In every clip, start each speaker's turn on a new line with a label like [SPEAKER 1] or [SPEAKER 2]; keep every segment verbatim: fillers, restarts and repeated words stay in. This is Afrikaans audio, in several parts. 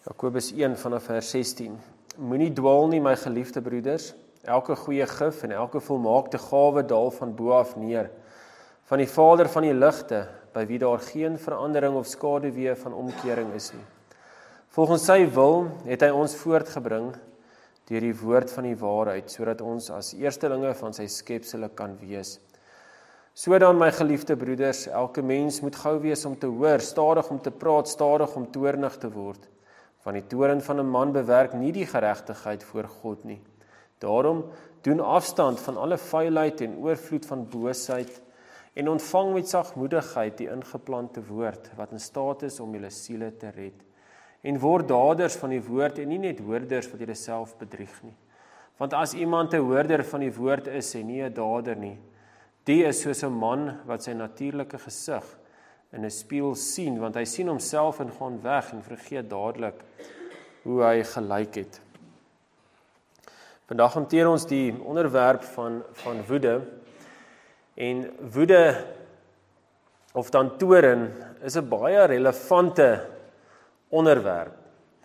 [SPEAKER 1] Jakobus een vanaf vers sestien. Moenie dwaal nie, my geliefde broeders, elke goeie gif en elke volmaakte gawe daal van bo af neer, van die Vader van die ligte, by wie daar geen verandering of skaduwee van omkering is nie. Volgens sy wil het hy ons voortgebring deur die woord van die waarheid, sodat ons as eerstelinge van sy skepsele kan wees. So dan, my geliefde broeders, elke mens moet gou wees om te hoor, stadig om te praat, stadig om toornig te word. Van die toorn van 'n man bewerk nie die geregtigheid voor God nie. Daarom doen afstand van alle vuilheid en oorvloed van boosheid en ontvang met sagmoedigheid die ingeplante woord wat in staat is om julle siele te red. En word daders van die woord en nie net hoorders wat julle self bedrieg nie. Want as iemand 'n hoorder van die woord is en nie 'n dader nie, die is soos 'n man wat sy natuurlike gesig in 'n spieël sien, want hy sien homself en gaan weg en vergeet dadelik hoe hy gelyk het. Vandag hanteer ons die onderwerp van, van woede, en woede, of dan toorn, is 'n baie relevante onderwerp.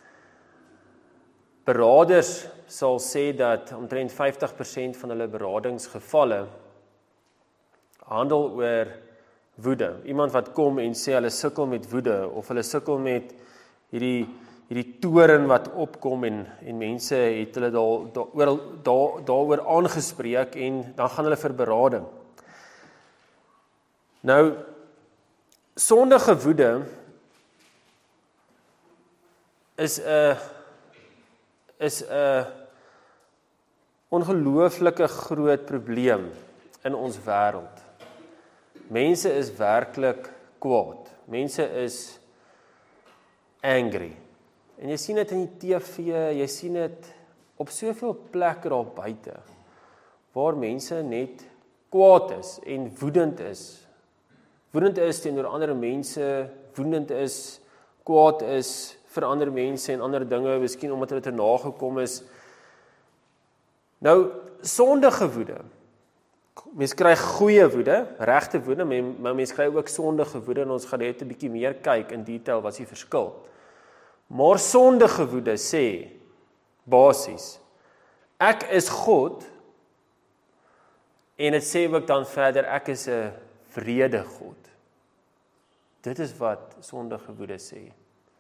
[SPEAKER 1] Beraders sal sê dat omtrent vyftig persent van hulle beradingsgevalle handel oor woede. Iemand wat kom en sê hulle sukkel met woede, of hulle sukkel met hierdie, hierdie toorn wat opkom, en, en mense het hulle daar, daar, daar, daaroor aangespreek, en dan gaan hulle vir berading. Nou, sondige woede is 'n is 'n ongelooflike groot probleem in ons wêreld. Mense is werklik kwaad. Mense is angry. En jy sien dit in die T V, jy sien dit op soveel plekke daar buite, waar mense net kwaad is en woedend is. Woedend is teenoor ander mense, woedend is, kwaad is vir ander mense en ander dinge, miskien omdat hulle te nagekom is. Nou, sondige woede. Mens kry goeie woede, regte woede, maar mens kry ook sondige woede, en ons gaan net 'n bietjie meer kyk in detail wat is die verskil. Maar sondige woede sê, basies, ek is God, en dit sê ook dan verder, ek is 'n vrede God. Dit is wat sondige woede sê.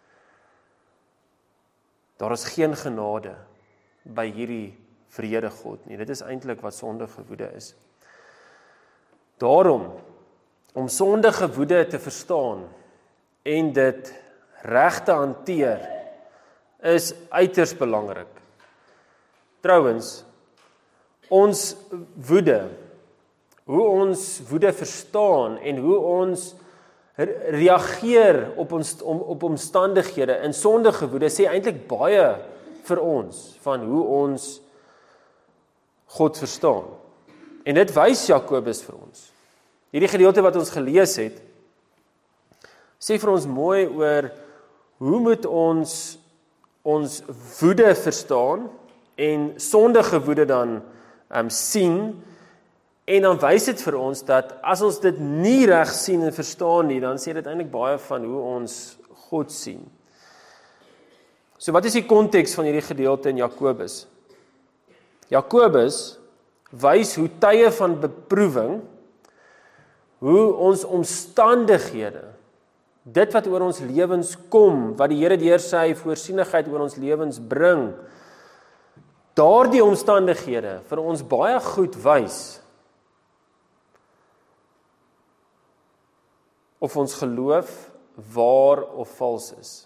[SPEAKER 1] Daar is geen genade by hierdie vrede God nie. Dit is eintlik wat sondige woede is. Daarom, om sondige woede te verstaan en dit reg te hanteer, is uiters belangrik. Trouwens, ons woede, hoe ons woede verstaan en hoe ons reageer op ons op omstandighede in sondige woede, sê eintlik baie vir ons van hoe ons God verstaan. En dit wys Jakobus vir ons. Hierdie gedeelte wat ons gelees het, sê vir ons mooi oor hoe moet ons ons woede verstaan en sondige woede dan um, sien, en dan wys dit vir ons dat as ons dit nie reg sien en verstaan nie, dan sê dit eintlik baie van hoe ons God sien. So wat is die konteks van hierdie gedeelte in Jakobus? Jakobus wys hoe tye van beproewing, hoe ons omstandighede, dit wat oor ons lewens kom, wat die Here deur sy voorsienigheid oor ons lewens bring, daardie omstandighede vir ons baie goed wys of ons geloof waar of vals is.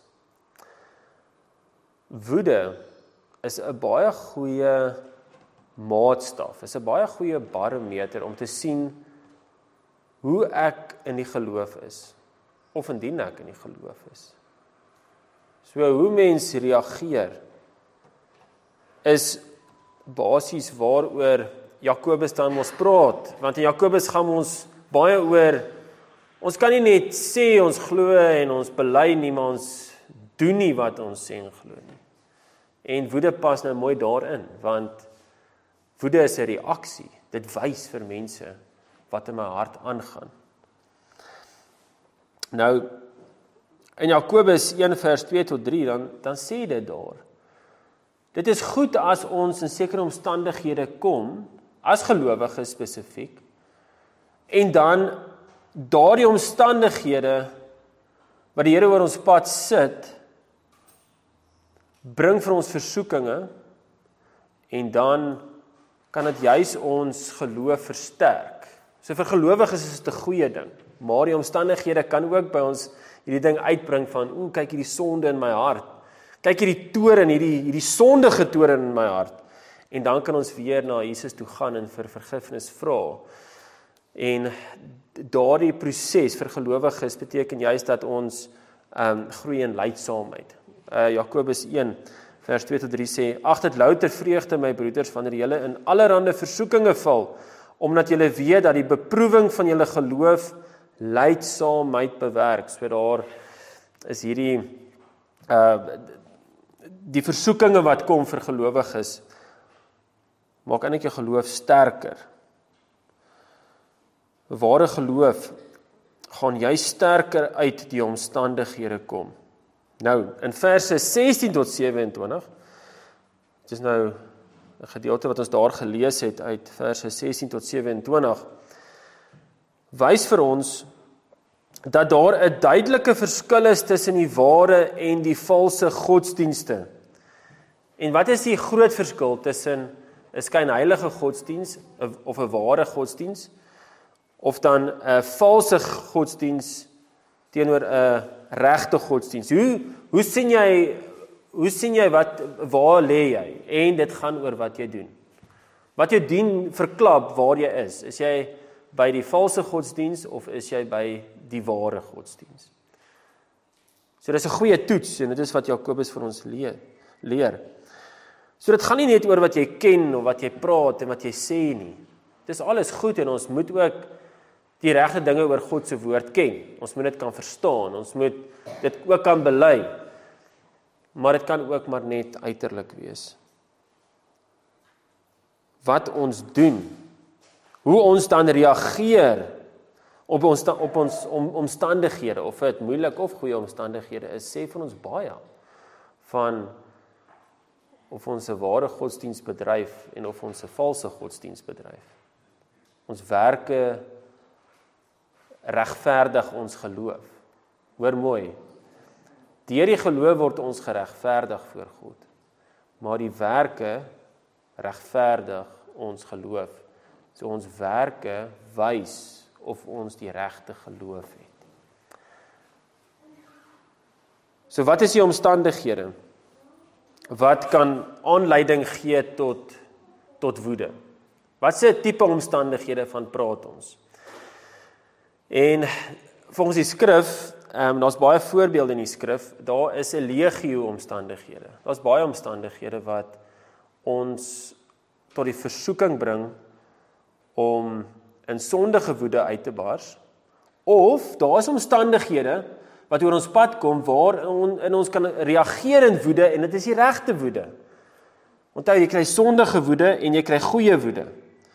[SPEAKER 1] Woede is 'n baie goeie maatstaf, is 'n baie goeie barometer om te sien hoe ek in die geloof is, of indien ek in die geloof is. So hoe mens reageer, is basies waaroor Jakobus dan ons praat, want in Jakobus gaan ons baie oor, ons kan nie net sê ons glo en ons bely nie, maar ons doen nie wat ons sê en glo nie. En woede pas nou mooi daarin, want woede is 'n reaksie. Dit wys vir mense wat in my hart aangaan. Nou, In Jakobus een vers twee tot drie, dan, dan sê dit daar. Dit is goed as ons in sekere omstandighede kom, as gelowiges spesifiek, en dan daardie omstandighede wat die Here oor ons pad sit, bring vir ons versoekinge, en dan kan dit juis ons geloof versterk. So vir gelowiges is dit 'n goeie ding, maar die omstandighede kan ook by ons hierdie ding uitbring van, o, kyk hierdie sonde in my hart, kyk hierdie toren, hierdie, hierdie sondige toren in my hart, en dan kan ons weer na Jesus toe gaan en vir vergifnis vra. En daardie proses vir gelowiges beteken juist dat ons um, groei in lydsaamheid. Uh, Jakobus een vers twee tot drie sê, ag dit louter vreugde my broeders, wanneer julle in allerhande versoekinge val, omdat julle weet dat die beproewing van julle geloof lydsaamheid bewerk. So daar is hierdie uh, die versoekinge wat kom vir gelowiges, maak eintlik jou geloof sterker. Ware geloof gaan jy sterker uit die omstandighede kom. Nou, in verse sestien tot sewe-en-twintig, dit is nou 'n gedeelte wat ons daar gelees het uit verse sestien tot sewe-en-twintig, wys vir ons dat daar 'n duidelike verskil is tussen die ware en die valse godsdienste. En wat is die groot verskil tussen 'n skynheilige godsdiens of 'n ware godsdiens, of dan 'n valse godsdiens teenoor 'n regte godsdiens? Hoe hoe sien jy hoe sien jy wat waar lê jy? En dit gaan oor wat jy doen. Wat jy doen verklap waar jy is. Is jy by die valse godsdiens of is jy by die ware godsdiens? So dis 'n goeie toets en dit is wat Jakobus vir ons leer. leer. So dit gaan nie net oor wat jy ken of wat jy praat en wat jy sê nie. Dis alles goed en ons moet ook die regte dinge oor God se woord ken. Ons moet dit kan verstaan, ons moet dit ook kan bely. Maar dit kan ook maar net uiterlik wees. Wat ons doen, hoe ons dan reageer op ons op ons om, omstandighede, of dit moeilik of goeie omstandighede is, sê van ons baie van of ons 'n ware godsdiens bedryf en of ons 'n valse godsdiens bedryf. Ons werke regverdig ons geloof. Hoor mooi. Deur die geloof word ons geregverdig voor God. Maar die werke regverdig ons geloof. So ons werke wys of ons die regte geloof het. So wat is die omstandighede wat kan aanleiding gee tot tot woede? Wat se tipe omstandighede van praat ons? En volgens die skrif, um, daar's baie voorbeelde in die skrif, daar is 'n legio omstandighede. Daar's baie omstandighede wat ons tot die versoeking bring om in sondige woede uit te bars, of daar is omstandighede wat oor ons pad kom waar on, in ons kan reageer in woede en dit is die regte woede. Onthou, jy kry sondige woede en jy kry goeie woede.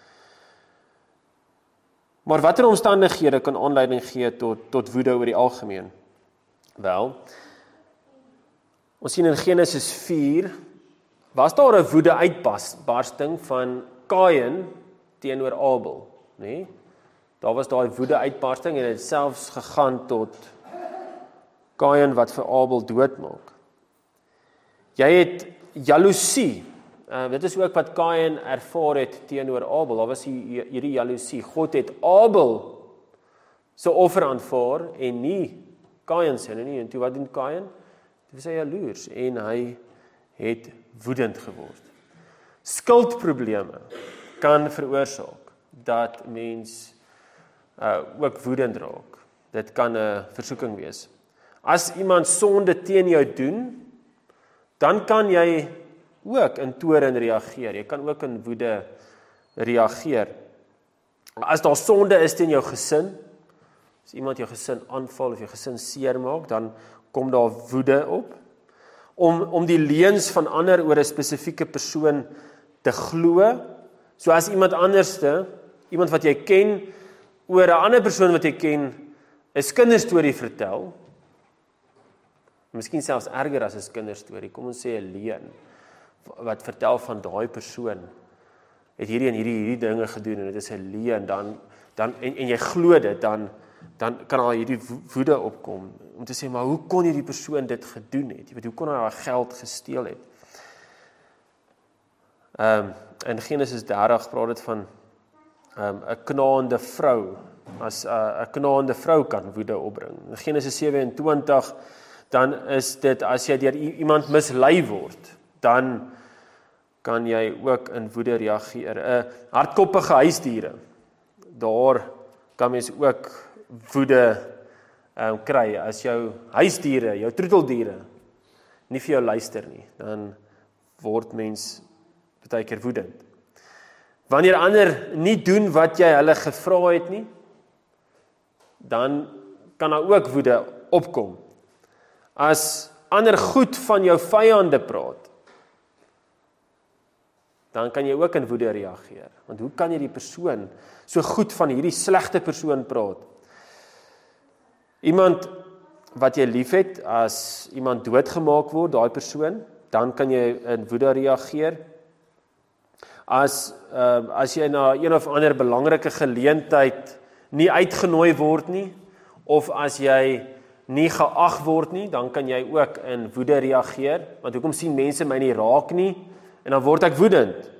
[SPEAKER 1] Maar watter omstandighede kan aanleiding gee tot tot woede oor die algemeen? Wel, ons sien in Genesis vier, was daar 'n woede uitbarsting van Kain teenoor Abel, nê? Nee? Daar was daai woede uitbarsting en dit het selfs gegaan tot Kain wat vir Abel doodmaak. Jy het jaloesie. Uh, dit is ook wat Kain ervaar het teenoor Abel. Daar was hierdie jaloesie. God het Abel se offer aanvaar en nie Kain se nie. En toe wat doen Kain? Toe was hy jaloers en hy het woedend geword. Skuldprobleme kan veroorsaak dat mens uh, ook woedend raak. Dit kan 'n versoeking wees. As iemand sonde teen jou doen, dan kan jy ook in toorn reageer. Jy kan ook in woede reageer. As daar sonde is teen jou gesin, as iemand jou gesin aanval of jou gesin seermaak, dan kom daar woede op. Om om die leuns van ander oor 'n spesifieke persoon te glo. So as iemand anderste, iemand wat jy ken, oor 'n ander persoon wat jy ken, 'n kinderstorie vertel, Miskien selfs erger as 'n kinderstorie. Kom ons sê 'n leuen wat vertel van daai persoon het hierdie en hierdie hierdie dinge gedoen en dit is 'n leuen, dan dan en, en jy glo dit, dan dan kan al hierdie woede opkom om te sê, maar hoe kon hierdie persoon dit gedoen het? Jy weet, hoe kon hy haar geld gesteel het? Ehm um, in Genesis dertig praat dit van ehm um, 'n knaande vrou. As 'n uh, 'n knaande vrou kan woede opbring. In Genesis sewe-en-twintig dan is dit as jy deur iemand mislei word, dan kan jy ook in woede reageer. 'n Hardkoppige huisdiere. Daar kan mens ook woede um, kry as jou huisdiere, jou troeteldiere nie vir jou luister nie, dan word mens baie keer woedend. Wanneer ander nie doen wat jy hulle gevra het nie, dan kan daar ook woede opkom. As ander goed van jou vyande praat, dan kan jy ook in woede reageer. Want hoe kan jy die persoon so goed van hierdie slegte persoon praat? Iemand wat jy liefhet, as iemand doodgemaak word, daai persoon, dan kan jy in woede reageer. As uh, as jy na een of ander belangrike geleentheid nie uitgenooi word nie, of as jy nie geag word nie, dan kan jy ook in woede reageer, want hoekom sien mense my nie raak nie, en dan word ek woedend.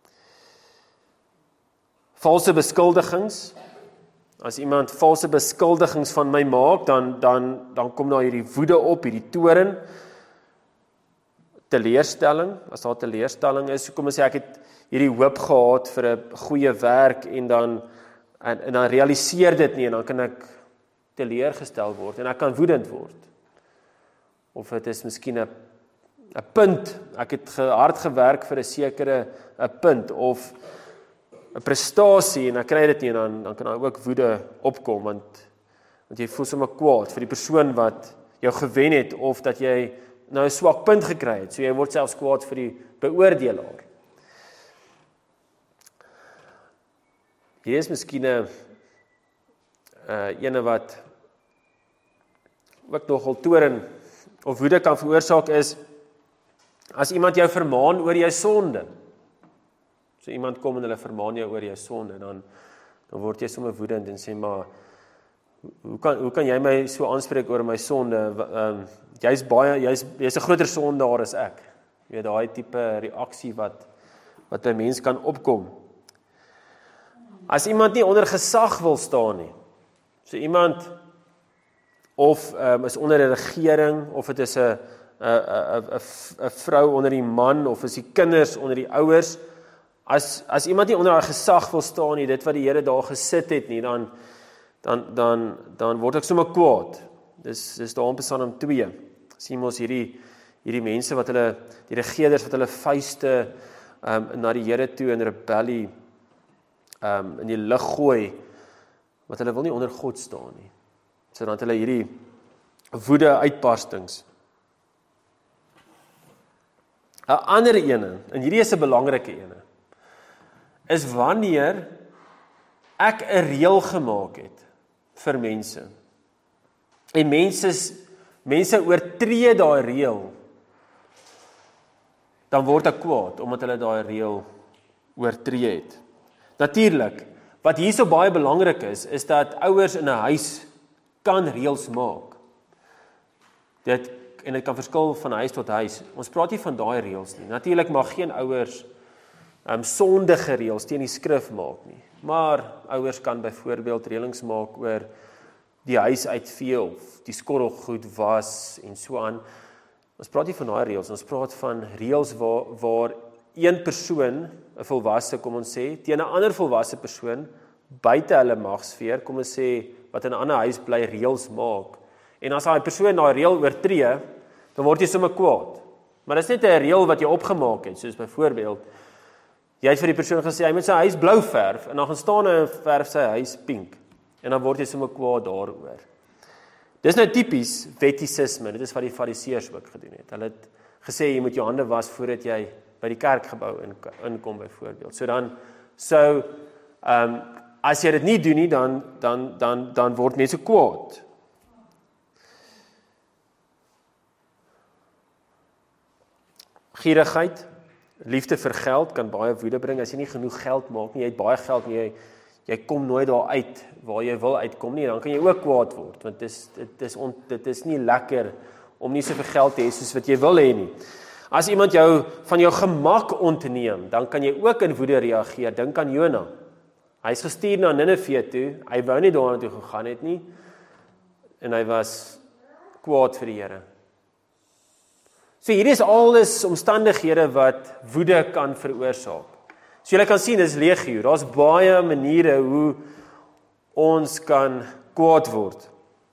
[SPEAKER 1] Valse beskuldigings, as iemand valse beskuldigings van my maak, dan, dan, dan kom daar hierdie woede op, hierdie toren, teleurstelling, as daar teleurstelling is, kom ons sê ek het hierdie hoop gehad vir 'n goeie werk, en dan En, en dan realiseer dit nie, en dan kan ek teleurgestel word, en ek kan woedend word. Of dit is miskien 'n 'n punt, ek het hard gewerk vir 'n sekere 'n punt, of 'n prestasie, en ek kry dit nie, en dan, dan kan daar ook woede opkom, want, want jy voel sommer kwaad vir die persoon wat jou gewen het, of dat jy nou 'n swak punt gekry het, so jy word selfs kwaad vir die beoordelaar. Hier is miskien 'n uh, ene wat ook nogal toren of woede kan veroorsaak is, as iemand jou vermaan oor jou sonde. So iemand kom en hulle vermaan jou oor jou sonde, dan, dan word jy sommer woedend en sê, maar, hoe kan, hoe kan jy my so aanspreek oor my sonde? Um, jy's baie, jy's, jy's 'n groter sondaar as ek. Jy weet, daai tipe reaksie wat, wat 'n mens kan opkom. As iemand nie onder gesag wil staan nie, so iemand of um, is onder 'n regering, of dit is 'n 'n 'n 'n vrou onder die man, of is die kinders onder die ouers, as as iemand nie onder haar gesag wil staan nie, dit wat die Here daar gesit het nie, dan dan dan dan word ek sommer kwaad. Dis dis daar in Psalm twee. Sien ons hierdie hierdie mense wat hulle die regerders wat hulle vuiste um, na die Here toe in rebellie Um, in die lug gooi, wat hulle wil nie onder God staan nie. So dan het hulle hierdie woede uitbarstings. 'n Ander ene, en hierdie is 'n belangrike ene, is wanneer ek 'n reël gemaak het vir mense. En mense mense oortree daai reël, dan word ek kwaad omdat hulle daai reël oortree het. Natuurlik, wat hierso baie belangrik is, is dat ouers in 'n huis kan reëls maak. Dit en dit kan verskil van huis tot huis. Ons praat nie van daai reëls nie. Natuurlik mag geen ouers um, sondige reëls teen die skrif maak nie. Maar ouers kan byvoorbeeld reëlings maak oor die huis uitvee of die skottelgoed was en so aan. Ons praat nie van daai reëls, ons praat van reëls waar waar een persoon, 'n volwasse, kom ons sê, teen 'n ander volwasse persoon buite hulle magsfeer, kom ons sê, wat in 'n ander huis bly reëls maak. En as daai persoon daai reël oortree, dan word jy sommer kwaad. Maar dit is net 'n reël wat jy opgemaak het, soos byvoorbeeld, jy het vir die persoon gesê hy moet sy huis blou verf en dan gaan staan hy en verf sy huis pink. En dan word jy sommer kwaad daaroor. Dis nou tipies wettisisme, dit is wat die fariseërs ook gedoen het. Hulle het gesê jy moet jou hande was voordat jy by die kerkgebou inkom byvoorbeeld. So dan so ehm um, as jy dit nie doen nie, dan dan dan dan word mense kwaad. Gierigheid, liefde vir geld kan baie woede bring. As jy nie genoeg geld maak nie, jy het baie geld nie, jy, jy kom nooit daar uit waar jy wil uitkom nie, dan kan jy ook kwaad word, want dit is, dit is, on, dit is nie lekker om nie soveel geld te hê soos wat jy wil hê nie. As iemand jou van jou gemak ontneem, dan kan jy ook in woede reageer. Dink aan Jona. Hy is gestuur na Nineve toe, hy wou nie daarna toe gegaan het nie, en hy was kwaad vir die Here. So hier is alles omstandighede wat woede kan veroorsaak. So julle kan sien, dis legio, daar's baie maniere hoe ons kan kwaad word.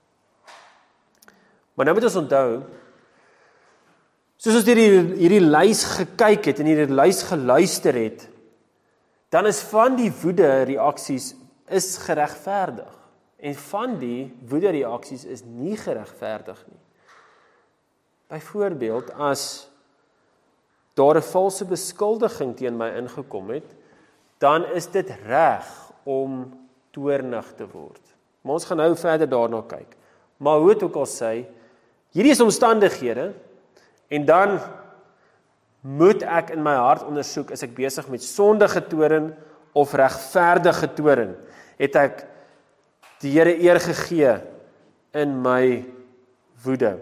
[SPEAKER 1] Maar nou moet ons onthou, soos ons hierdie, hierdie lys gekyk het en hierdie lys geluister het, dan is van die woede reaksies is geregverdig. En van die woede reaksies is nie geregverdig nie. Byvoorbeeld, as daar 'n valse beskuldiging teen my ingekom het, dan is dit reg om toornig te word. Maar ons gaan nou verder daarna kyk. Maar hoe het ook al sê, hierdie is omstandighede, en dan moet ek in my hart ondersoek, is ek besig met sondige toorn of regverdige toorn? Het ek die Here eer gegee in my woede?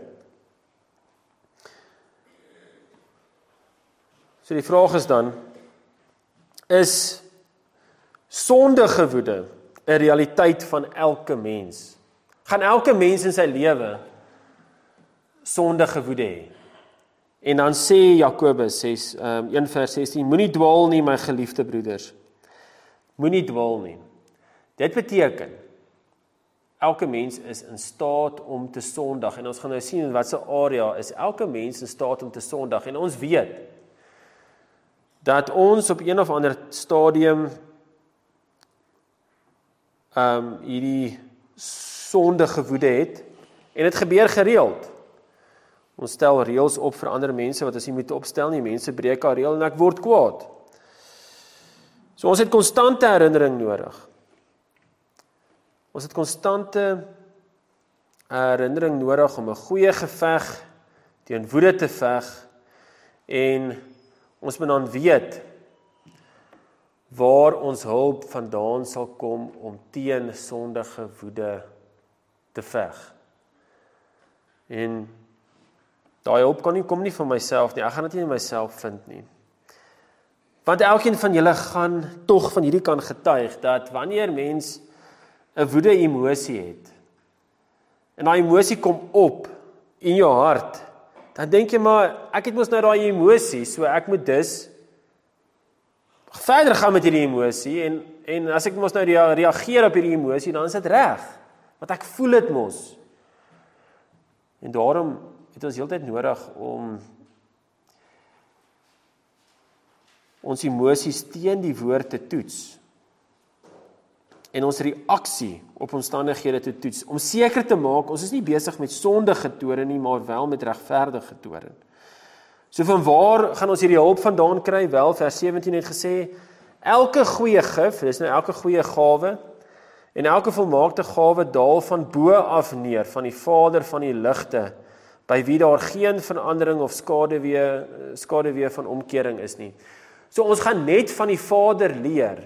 [SPEAKER 1] So die vraag is dan, is sondige woede 'n realiteit van elke mens? Gaan elke mens in sy lewe sondige woede hê? En dan sê Jakobus ses, um, een vers sestien, moenie dwaal nie, my geliefde broeders. Moenie dwaal nie. Dit beteken, elke mens is in staat om te sondig, en ons gaan nou sien in watse area is elke mens in staat om te sondig, en ons weet, dat ons op een of ander stadium um, hierdie sondige woede het, en dit gebeur gereeld. Ons stel reëls op vir ander mense wat ons nie moet opstel nie, mense breek haar reël en ek word kwaad. So ons het konstante herinnering nodig. Ons het konstante herinnering nodig om 'n goeie geveg teen woede te veg, en ons moet dan weet waar ons hulp vandaan sal kom om teen sondige woede te veg. En daai hulp kan nie kom nie van myself nie, ek gaan dit nie in myself vind nie. Want elkeen van julle gaan tog van hierdie kan getuig, dat wanneer mens 'n woede emosie het, en daai emosie kom op in jou hart, dan dink jy maar, ek het mos nou daai emosie, so ek moet dus verder gaan met hierdie emosie, en, en as ek mos nou reageer op hierdie emosie, dan is dit reg, want ek voel dit mos. En daarom het ons heeltyd nodig om ons emosies teen die woord te toets, en ons reaksie op omstandighede te toets, om seker te maak, ons is nie besig met sondige toorn nie, maar wel met regverdige toorn. So van waar gaan ons hierdie hulp vandaan kry? Wel, vers sewentien het gesê, elke goeie gif, dis nou elke goeie gawe, en elke volmaakte gawe daal van bo af neer, van die Vader van die ligte, by wie daar geen verandering of skaduwee, skaduwee van omkering is nie. So ons gaan net van die Vader leer,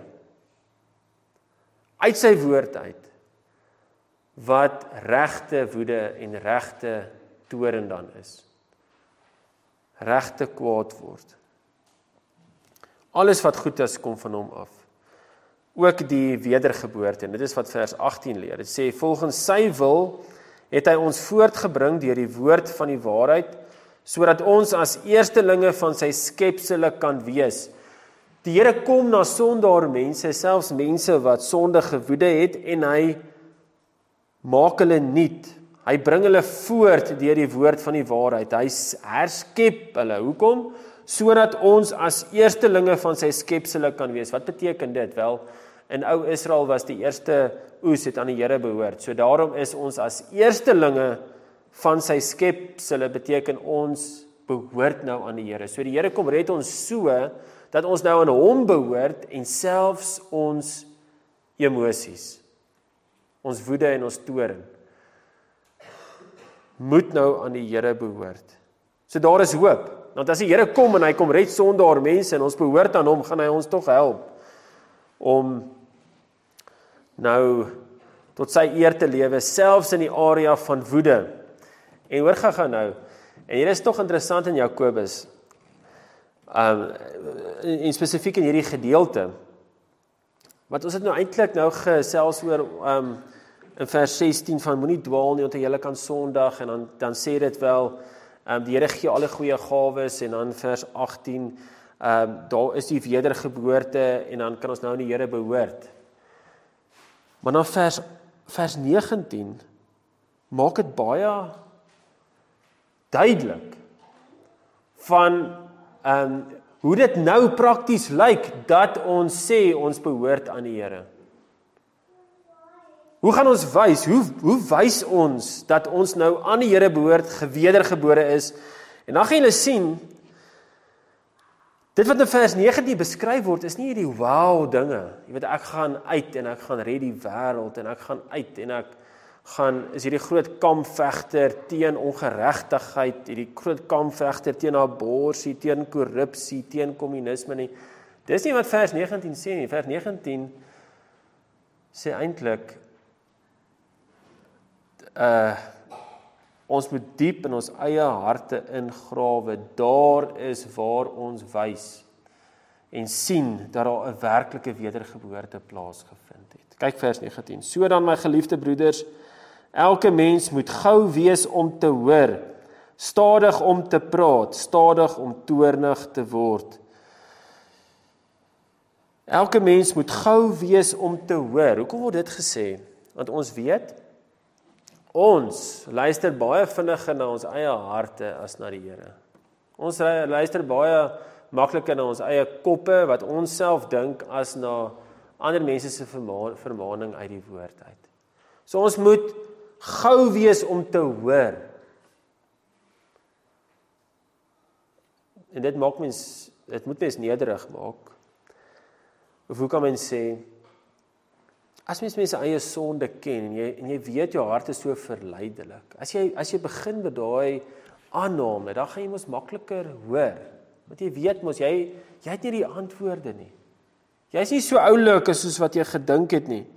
[SPEAKER 1] uit sy woord uit, wat regte woede en regte toorn dan is. Regte kwaad word. Alles wat goed is, kom van hom af. Ook die wedergeboorte, en dit is wat vers agttien leer. Dit sê, volgens sy wil het hy ons voortgebring deur die woord van die waarheid, sodat ons as eerstelinge van sy skepsele kan wees. Die Here kom na sondaar mense, selfs mense wat sondige woede het, en hy maak hulle nuut. Hy bring hulle voort deur die woord van die waarheid. Hy herskep hulle. Hoekom? Sodat ons as eerstelinge van sy skepsele kan wees. Wat beteken dit? Wel, in ou Israel was die eerste oes het aan die Here behoort. So daarom is ons as eerstelinge van sy skepsele, beteken ons behoort nou aan die Here. So die Here kom red ons so, dat ons nou aan hom behoort, en selfs ons emosies, ons woede en ons toorn, moet nou aan die Here behoort. So daar is hoop. Want as die Here kom en hy kom red sondaar mense en ons behoort aan hom, gaan hy ons tog help om nou tot sy eer te lewe, selfs in die area van woede. En hoor gaga nou, en hier is tog interessant in Jakobus, um, en spesifiek in hierdie gedeelte, wat ons het nou eintlik nou gesels oor um, in vers sestien van moenie dwaal nie, want jy kan sondag, en dan, dan sê dit wel, um, die Here gee alle goeie gawes, en dan vers agttien, um, daar is die wedergeboorte, en dan kan ons nou in die Here behoort. Maar dan vers, vers negentien, maak dit baie duidelik, van um, hoe dit nou prakties lyk, dat ons sê ons behoort aan die Here. Hoe gaan ons wys, hoe, hoe wys ons, dat ons nou aan die Here behoort, gewedergebore is, en dan gaan julle sien, dit wat in vers negentien beskryf word, is nie hierdie wow dinge, jy weet, ek gaan uit, en ek gaan red die wêreld, en ek gaan uit, en ek gaan, is hierdie groot kampvegter teen ongeregtigheid, hierdie groot kampvegter teen abortus, teen korrupsie, teen kommunisme nie. Dis nie wat vers negentien sê nie. Vers negentien sê eintlik, uh, ons moet diep in ons eie harte ingrawe, daar is waar ons wys en sien dat daar 'n werklike wedergeboorte plaasgevind het. Kyk vers negentien. So dan, my geliefde broeders, elke mens moet gou wees om te hoor, stadig om te praat, stadig om toornig te word. Elke mens moet gou wees om te hoor. Hoekom word dit gesê? Want ons weet, ons luister baie vinniger na ons eie harte as na die Here. Ons luister baie makliker na ons eie koppe, wat ons self dink, as na ander mense se vermaaning uit die woord uit. So ons moet gou wees om te hoor. En dit maak mens, dit moet mens nederig maak. Of hoe kan mens sê, as mens mens eie sonde ken, en jy, en jy weet jou hart is so verleidelik, as jy, as jy begin met daai aanname, dan gaan jy mos makliker hoor, want jy weet mos, jy, jy het nie die antwoorde nie. Jy is nie so oulik as soos wat jy gedink het nie.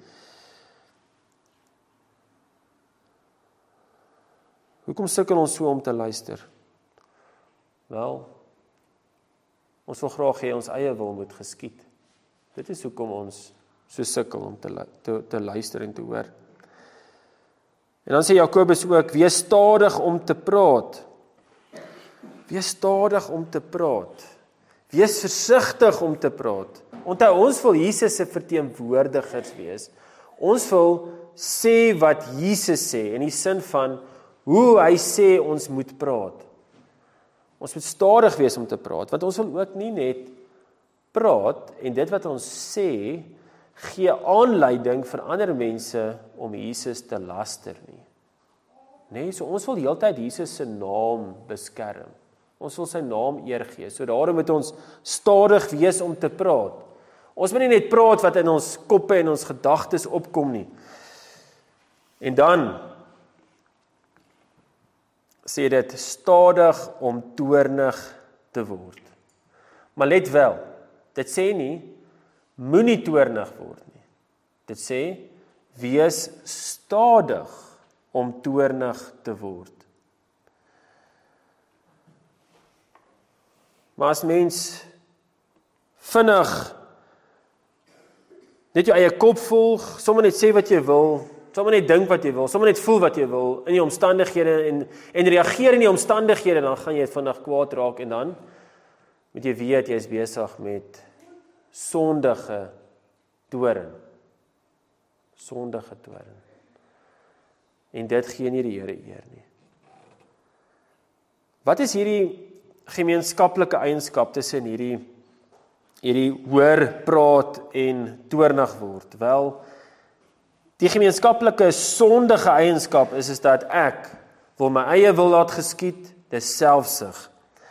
[SPEAKER 1] Hoekom sukkel ons so om te luister? Wel, ons wil graag hê ons eie wil moet geskied. Dit is hoekom ons so sukkel om te, te, te luister en te hoor. En dan sê Jakobus ook, wees stadig om te praat. Wees stadig om te praat. Wees versigtig om te praat. Onthou, ons wil Jesus se verteenwoordigers wees. Ons wil sê wat Jesus sê, in die sin van hoe hy sê ons moet praat. Ons moet stadig wees om te praat, want ons wil ook nie net praat, en dit wat ons sê, gee aanleiding vir ander mense om Jesus te laster nie. Nee, so ons wil die hele tyd Jesus se naam beskerm. Ons wil sy naam eer gee. So daarom moet ons stadig wees om te praat. Ons moet nie net praat wat in ons koppe en ons gedagtes opkom nie. En dan sê dit stadig om toornig te word. Maar let wel, dit sê nie moenie toornig word nie. Dit sê wees stadig om toornig te word. Maar as mens vinnig net jou eie kop volg, sommer net sê wat jy wil, sommer net dink wat jy wil, sommer net voel wat jy wil in die omstandighede en, en reageer in die omstandighede, dan gaan jy vinnig kwaad raak en dan moet jy weet jy is besig met sondige toorn. Sondige toorn. En dit gee nie die Here eer nie. Wat is hierdie gemeenskaplike eienskap tussen hierdie hierdie hoor, praat en toornig word? Wel, die gemeenskaplike sondige eienskap is is dat ek wil my eie wil laat geskied, dis selfsug.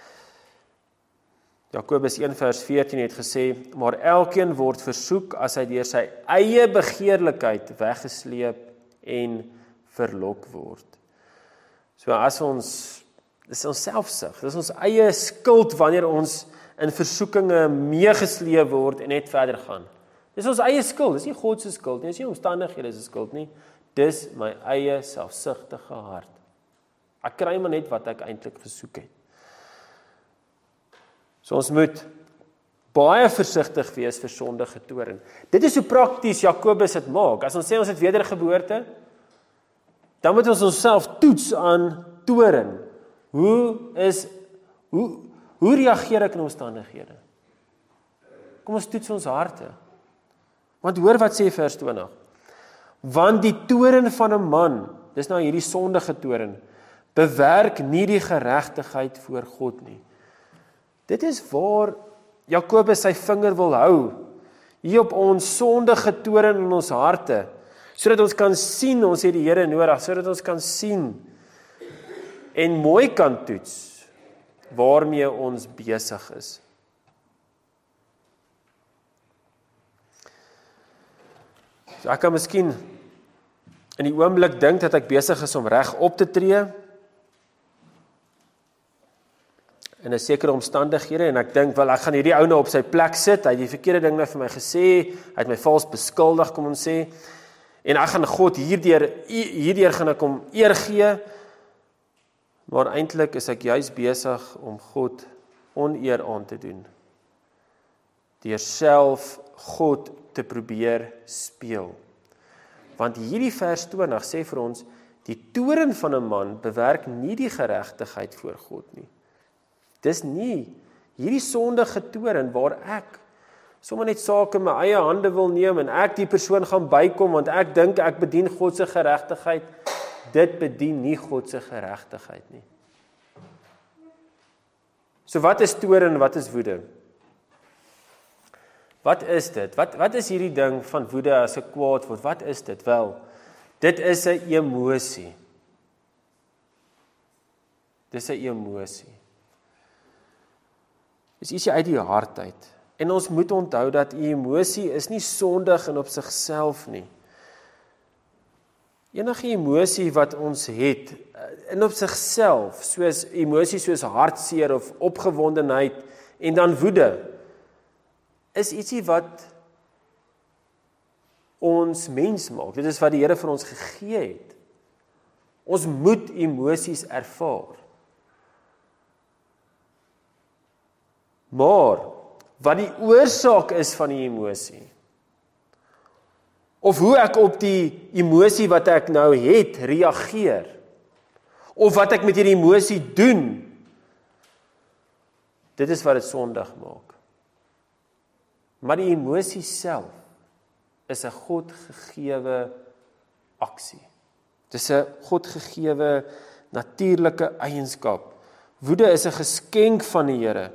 [SPEAKER 1] Jakobus een vers veertien het gesê, maar elkeen word versoek as hy deur sy eie begeerlikheid weggesleep en verlok word. So as ons Dis ons selfsug, dis ons eie skuld wanneer ons in versoekinge meegesleep word en net verder gaan. Dis ons eie skuld, dis nie God se skuld nie, dis nie omstandighede se skuld nie. Dis my eie selfsugtige hart. Ek kry maar net wat ek eintlik gesoek het. So ons moet baie versigtig wees vir sondige toorn. Dit is hoe prakties Jakobus dit maak. As ons sê ons het wedergeboorte, dan moet ons onsself toets aan toorn. Hoe is hoe hoe reageer ek in omstandighede? Kom ons toets ons harte. Want hoor wat sê vers twintig. Want die toorn van 'n man, dis nou hierdie sondige toorn, bewerk nie die geregtigheid voor God nie. Dit is waar Jakobus sy vinger wil hou, hier op ons sondige toorn in ons harte, sodat ons kan sien, ons het die Here nodig, sodat ons kan sien en mooi kan toets waarmee ons besig is. So ek kan miskien in die oomblik dink dat ek besig is om reg op te tree in 'n sekere omstandighede en ek dink wel ek gaan hierdie ou nou op sy plek sit, hy het die verkeerde ding nou vir my gesê, hy het my vals beskuldig kom ons sê, en ek gaan God hierdeur hierdeur gaan ek hom eer gee, maar eintlik is ek juis besig om God oneer aan te doen, deur self God te probeer speel. Want hierdie vers twintig sê vir ons, die toorn van 'n man bewerk nie die geregtigheid voor God nie. Dis nie hierdie sondige toorn waar ek sommer net sake in my eie hande wil neem en ek die persoon gaan bykom want ek dink ek bedien God se geregtigheid. Dit bedien nie God se geregtigheid nie. So wat is toorn en wat is woede? Wat is dit? Wat wat is hierdie ding van woede as ek kwaad word? Wat is dit? Wel, dit is 'n emosie. Dis 'n emosie. Dis ietsie uit die hart uit. En ons moet onthou dat 'n emosie is nie sondig in op sigself nie. Enige emosie wat ons het in op sigself, soos emosies soos hartseer of opgewondenheid en dan woede, is ietsie wat ons mens maak. Dit is wat die Here vir ons gegee het. Ons moet emosies ervaar. Maar wat die oorsaak is van die emosie, of hoe ek op die emosie wat ek nou het reageer, of wat ek met hierdie emosie doen, dit is wat dit sondig maak. Maar die emosie self is 'n God-gegewe aksie. Dis 'n God-gegewe natuurlike eienskap. Woede is 'n geskenk van die Here.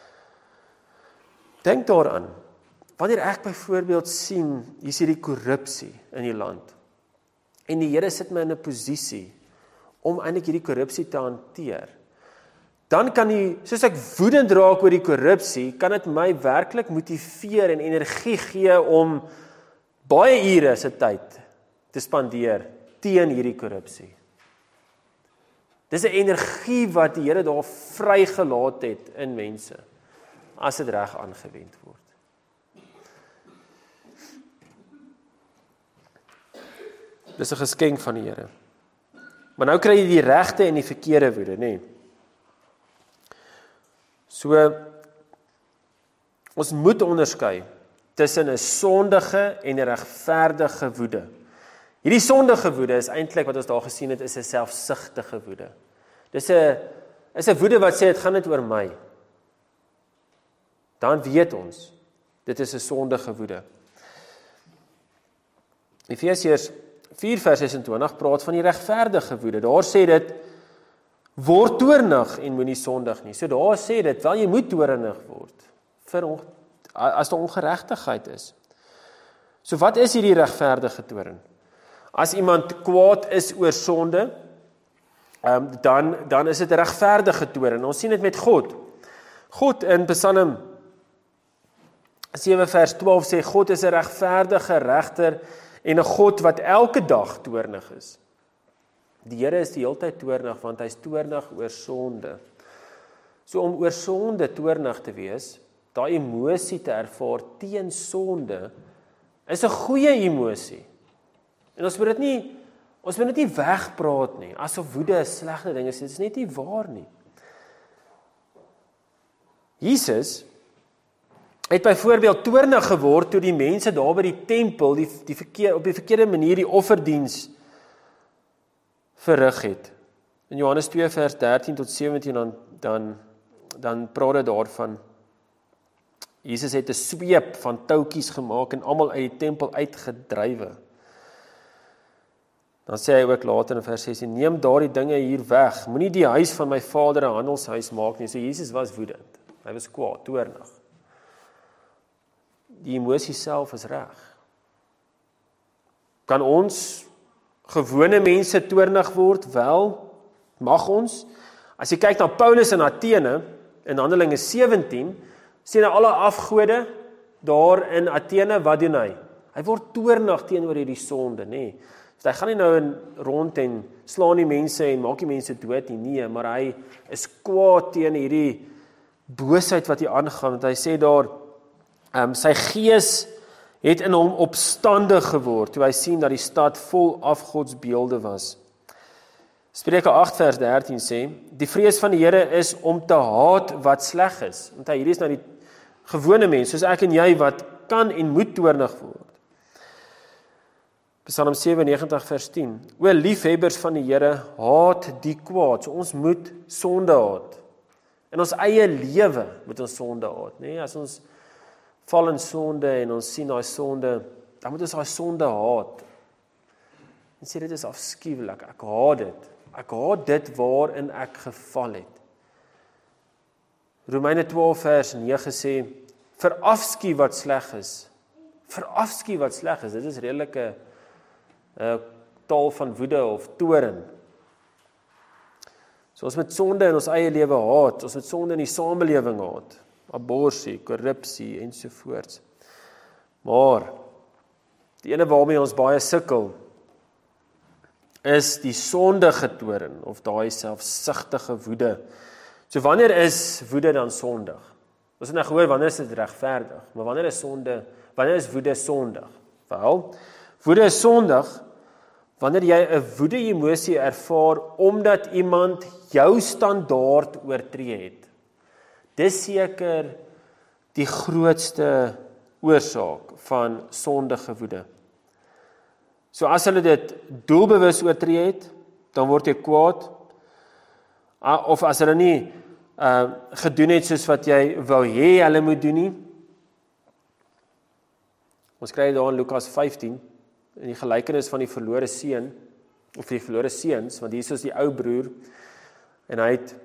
[SPEAKER 1] Dink daaraan. Wanneer ek byvoorbeeld sien, hier is hierdie korrupsie in die land, en die Here sit my in 'n posisie om eintlik hierdie korrupsie te hanteer, dan kan die, soos ek woedend raak oor die korrupsie, kan dit my werklik motiveer en energie gee om baie ure se tyd te spandeer teen hierdie korrupsie. Dis 'n energie wat die Here daar vrygelaat het in mense, as dit reg aangewend word. Dis 'n geskenk van die Here. Maar nou kry jy die regte en die verkeerde woede, nê? Nee. So, ons moet onderskei tussen 'n sondige en 'n regverdige woede. Hierdie sondige woede is eintlik wat ons daar gesien het, is 'n selfsugtige woede. Dis 'n is 'n woede wat sê dit gaan net oor my. Dan weet ons, dit is 'n sondige woede. Efesiërs vier vers ses en twintig praat van die regverdige woede. Daar sê dit, word toornig en moenie sondig nie. So daar sê dit, wel jy moet toornig word, vir on, as daar ongeregtigheid is. So wat is hierdie regverdige toorn? As iemand kwaad is oor sonde, um, dan, dan is dit 'n regverdige toorn. Ons sien dit met God. God in Psalm sewe vers twaalf sê, God is 'n regverdige regter en 'n God wat elke dag toornig is. Die Here is die hele tyd toornig, want hy is toornig oor sonde. So om oor sonde toornig te wees, daai emosie te ervaar teen sonde, is 'n goeie emosie. En ons moet dit nie, ons moet dit nie wegpraat nie, asof woede 'n slegte ding is. Dit is net nie waar nie. Jesus het byvoorbeeld toornig geword toe die mense daar by die tempel die, die verkeer, op die verkeerde manier die offerdiens verrig het. In Johannes twee vers dertien tot sewentien dan dan dan praat dit daarvan. Jesus het 'n sweep van touwtjies gemaak en almal uit die tempel uitgedrywe. Dan sê hy ook later in vers sestien, neem daardie dinge hier weg, moenie die huis van my Vader 'n handelshuis maak nie. So Jesus was woedend, hy was kwaad, toornig. Die emosie self is reg. Kan ons gewone mense toornig word? Wel, mag ons. As jy kyk na Paulus in Athene, in Handelinge sewentien, sien hy alle afgode daar in Athene, wat doen hy? Hy word toornig teenoor hierdie sonde, nê. So hy gaan nie nou in rond en slaan die mense en maak die mense dood nie, nee, maar hy is kwaad teen hierdie boosheid wat hier aangaan, want hy sê daar, um, sy gees het in hom opstandig geword, toe hy sien dat die stad vol afgodsbeelde was. Spreuke agt vers dertien sê, die vrees van die Here is om te haat wat sleg is. Want hy hierdie is nou die gewone mens, soos ek en jy, wat kan en moet toornig word. Psalm sewennegentig vers tien, o liefhebbers van die Here, haat die kwaad. So ons moet sonde haat. In ons eie lewe moet ons sonde haat, nee? As ons val in sonde en ons sien daai sonde, dan moet ons daai sonde haat. En sê dit is afskuwelik, ek haat dit. Ek haat dit waarin ek geval het. Romeine twaalf vers nege sê, verafskuw wat sleg is. Verafskuw wat sleg is, dit is redelike uh, taal van woede of toorn. So ons moet sonde in ons eie lewe haat, ons moet sonde in die samelewing haat, aborsie, korrupsie ensovoorts. Maar die ene waarmee ons baie sukkel, is die sondige toorn, of daai selfsugtige woede. So wanneer is woede dan sondig? Ons het nou gehoor, wanneer is dit regverdig? Maar wanneer is sonde, wanneer is woede sondig? Wel, woede is sondig, wanneer jy 'n woede-emosie ervaar, omdat iemand jou standaard oortree het. Dis seker die grootste oorsaak van sondige woede. So as hulle dit doelbewus oortree het, dan word jy kwaad. Of as hulle nie uh, gedoen het soos wat jy wou hê hulle moet doen nie. Ons kry daar in Lukas vyftien, in die gelykenis van die verlore seun, of die verlore seuns, want Jesus is die ou broer, en hy het,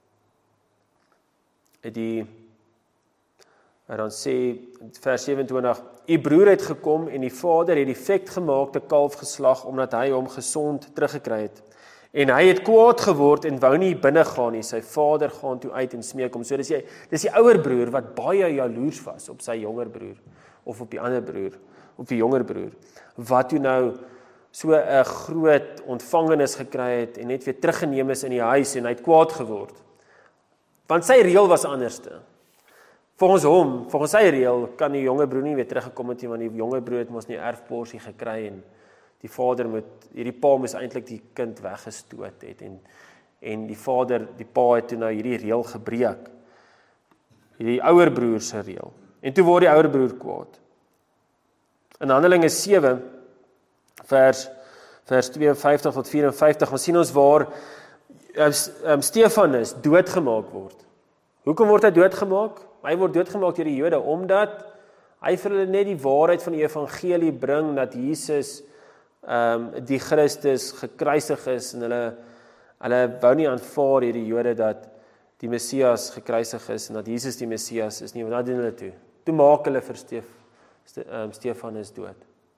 [SPEAKER 1] het die, en dan sê, vers sewenentwintig, u broer het gekom en die vader het die vetgemaakte kalf geslag, omdat hy hom gesond teruggekry het. En hy het kwaad geword en wou nie binne gaan nie, sy vader gaan toe uit en smeek hom. So dis die, dis die ouer broer wat baie jaloers was op sy jonger broer, of op die ander broer, op die jonger broer, wat toe nou so 'n groot ontvangenis gekry het, en net weer teruggeneem is in die huis, en hy het kwaad geword. Want sy reël was anderste. Volgens hom, volgens sy reël, kan die jonger broer nie weer teruggekom het nie, want die jonger broer het mos nie erfporsie gekry, en die vader moet, hierdie pa moes eintlik die kind weggestoot het, en, en die vader, die pa het toe nou hierdie reël gebreek, hierdie ouer broer se reël, en toe word die ouer broer kwaad. In Handelinge sewe, vers, vers twee en vyftig tot vyf en vyftig, ons sien ons waar um, Stefanus doodgemaak word. Hoekom word hy doodgemaak? Hy word doodgemaak deur die Jode, omdat hy vir hulle net die waarheid van die evangelie bring, dat Jesus um, die Christus gekruisig is, en hulle, hulle wou nie aanvaar hierdie Jode, dat die Messias gekruisig is, en dat Jesus die Messias is nie, wat doen hulle toe? Toe maak hulle vir Stef, um, Stefanus dood.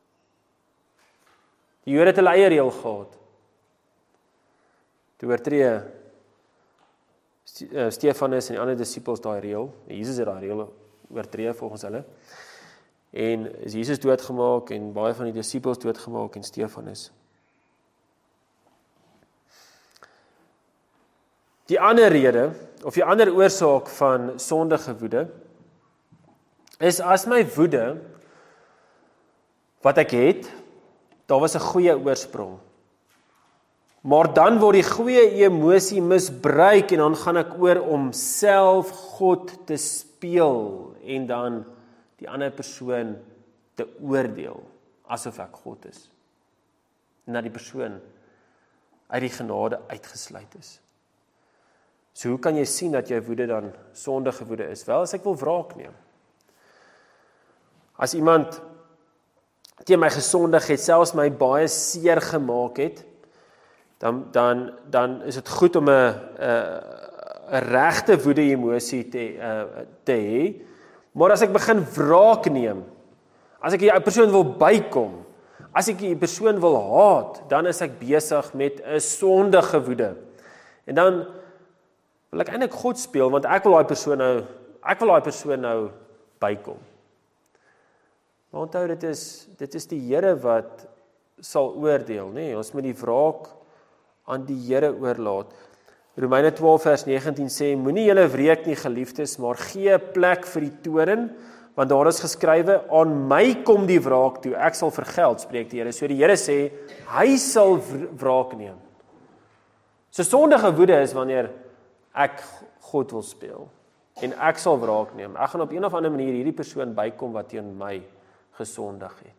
[SPEAKER 1] Die Jode het hulle eie reël gehad. Toe oortree Stefanus en die ander disippels daai reël. Jesus het daai reël oortree volgens hulle. En is Jesus doodgemaak en baie van die disippels doodgemaak en Stefanus. Die ander rede, of die ander oorsaak van sondige woede, is as my woede, wat ek het, daar was 'n goeie oorsprong. Maar dan word die goeie emosie misbruik en dan gaan ek oor om self God te speel en dan die ander persoon te oordeel, asof ek God is. En dat die persoon uit die genade uitgesluit is. So hoe kan jy sien dat jou woede dan sondige woede is? Wel, as ek wil wraak neem. As iemand teen my gesondig het, selfs my baie seer gemaak het, dan dan dan is dit goed om 'n 'n 'n regte woede emosie te uh, te hê. Maar as ek begin wraak neem, as ek die persoon wil bykom, as ek die persoon wil haat, dan is ek besig met 'n sondige woede. En dan wil ek eintlik God speel, want ek wil daai persoon nou ek wil daai persoon nou bykom. Maar onthou, dit is dit is die Here wat sal oordeel, nê? Nee, ons moet die wraak aan die Here oorlaat. Romeine twaalf vers negentien sê, moenie julle wreek nie, geliefdes, maar gee plek vir die toorn, want daar is geskrywe, aan my kom die wraak toe, ek sal vergeld, spreek die Here. So die Here sê, hy sal wraak neem. So sondige woede is wanneer ek God wil speel, en ek sal wraak neem. Ek gaan op een of ander manier hierdie persoon bykom wat teen my gesondig het.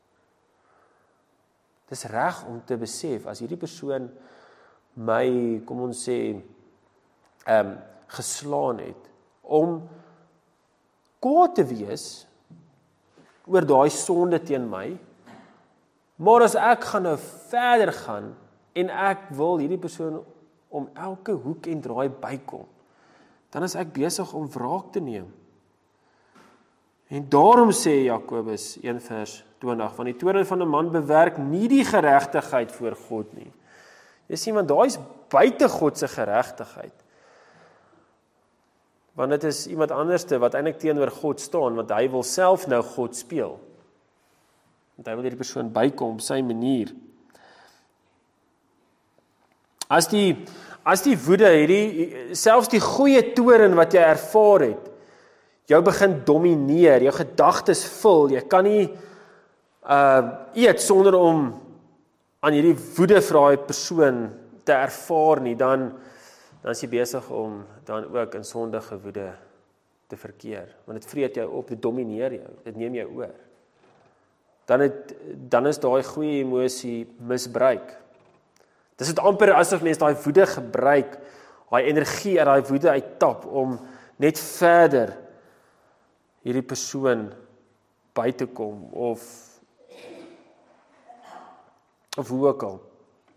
[SPEAKER 1] Dis reg om te besef, as hierdie persoon my, kom ons sê, um, geslaan het, om kwaad te wees oor daai sonde teen my, maar as ek gaan nou verder gaan, en ek wil hierdie persoon om elke hoek en draai bykom, dan is ek besig om wraak te neem. En daarom sê Jakobus een vers twintig, van die toorn van 'n man bewerk nie die geregtigheid voor God nie. Jy sien, want daai is buite God se geregtigheid. Want dit is iemand anderste wat eintlik teenoor God staan, want hy wil self nou God speel. Want hy wil hierdie persoon bykom op sy manier. As die as die woede, hierdie selfs die goeie toorn wat jy ervaar het, jou begin domineer, jou gedagtes vul, jy kan nie uh, eet sonder om aan hierdie woede vir daai persoon te ervaar nie, dan, dan is jy besig om dan ook in sondige woede te verkeer. Want dit vreet jou op, dit domineer jou, dit neem jou oor. Dan, het, dan is daai goeie emosie misbruik. Dis dit amper asof mens daai woede gebruik, daai energie uit daai woede uittap, om net verder hierdie persoon by te kom, of of hoe ook al.